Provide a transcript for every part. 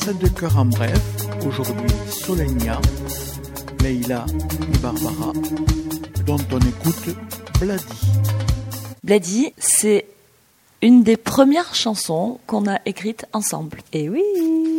recette de cœur en bref. Aujourd'hui, Solenia, Leïla et Barbara, dont on écoute Bloody. Bloody, c'est une des premières chansons qu'on a écrites ensemble. Et oui.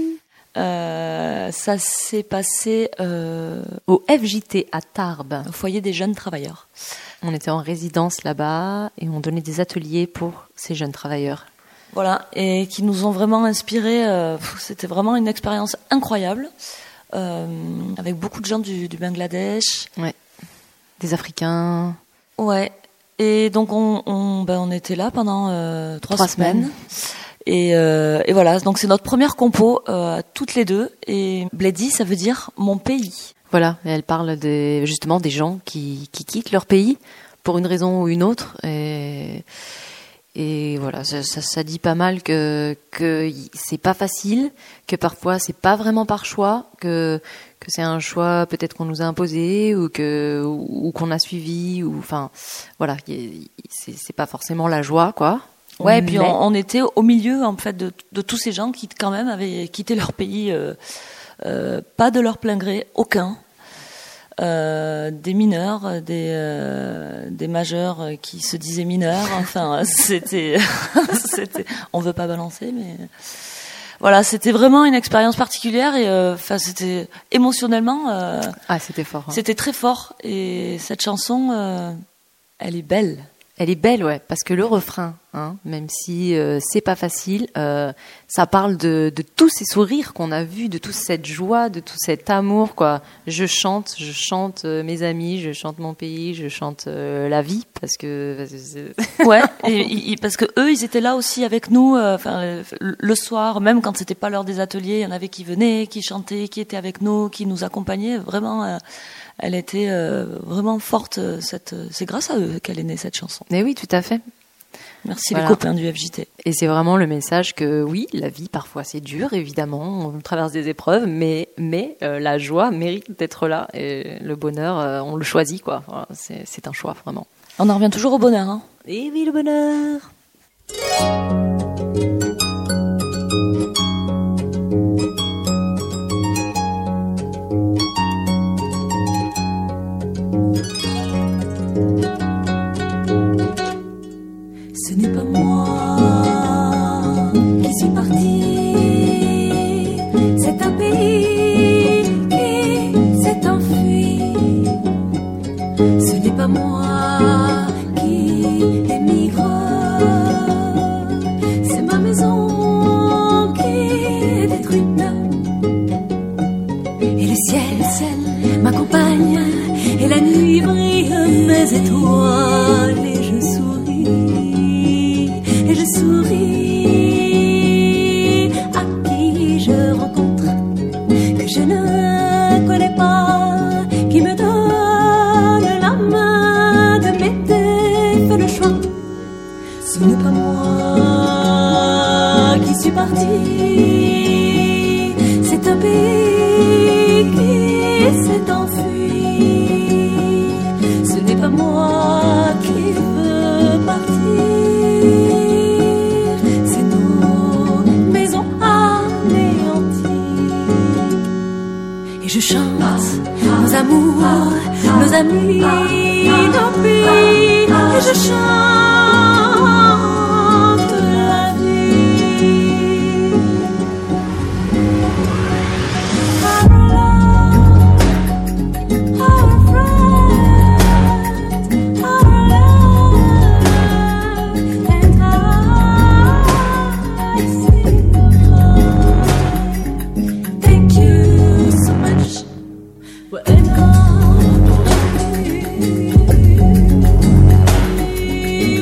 Ça s'est passé au FJT à Tarbes, au foyer des jeunes travailleurs. On était en résidence là-bas et on donnait des ateliers pour ces jeunes travailleurs. Voilà, et qui nous ont vraiment inspirés. C'était vraiment une expérience incroyable, avec beaucoup de gens du Bangladesh. Ouais. Des Africains. Ouais. Et donc on était là pendant 3 semaines. Et voilà, donc c'est notre première compo, toutes les deux. Et Bloody, ça veut dire mon pays. Voilà, elle parle justement des gens qui quittent leur pays pour une raison ou une autre. Et voilà, ça dit pas mal que c'est pas facile, que parfois c'est pas vraiment par choix, que c'est un choix peut-être qu'on nous a imposé ou qu'on a suivi, ou enfin voilà, c'est pas forcément la joie, quoi. Ouais, et puis on était au milieu en fait de tous ces gens qui quand même avaient quitté leur pays, pas de leur plein gré, aucun. Des mineurs, des majeurs qui se disaient mineurs. Enfin, c'était, on veut pas balancer, mais voilà, c'était vraiment une expérience particulière et enfin, c'était émotionnellement. C'était fort. Hein. C'était très fort et cette chanson, elle est belle. Elle est belle, ouais, parce que le refrain, même si c'est pas facile, ça parle de tous ces sourires qu'on a vus, de toute cette joie, de tout cet amour, quoi. Je chante mes amis, je chante mon pays, je chante la vie, parce que ouais, et parce que eux, ils étaient là aussi avec nous, le soir, même quand c'était pas l'heure des ateliers, il y en avait qui venaient, qui chantaient, qui étaient avec nous, qui nous accompagnaient, vraiment. Elle était vraiment forte. C'est grâce à eux qu'elle est née, cette chanson. Mais oui, tout à fait. Merci les copains du FJT. Et c'est vraiment le message que oui, la vie parfois c'est dur, évidemment, on traverse des épreuves, mais la joie mérite d'être là et le bonheur, on le choisit, quoi. Voilà, c'est un choix vraiment. On en revient toujours au bonheur, hein. Et oui, le bonheur. Ce n'est pas moi qui suis partie, c'est un pays qui s'est enfui. Ce n'est pas moi qui émigre, c'est ma maison qui est détruite. Et le ciel m'accompagne et la nuit brille mes étoiles et je souris. Et je souris à qui je rencontre, que je ne connais pas, qui me donne la main de m'aider, fait le choix. Ce n'est pas moi qui suis partie, c'est un pays qui s'est enfui. Ce n'est pas moi qui veux partir. Et je chante nos amours, nos amis, nos pays. Et je chante la vie. Our friends, our love, and I see love. Thank you so much. Well,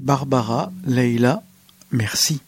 Barbara, Leïla, merci.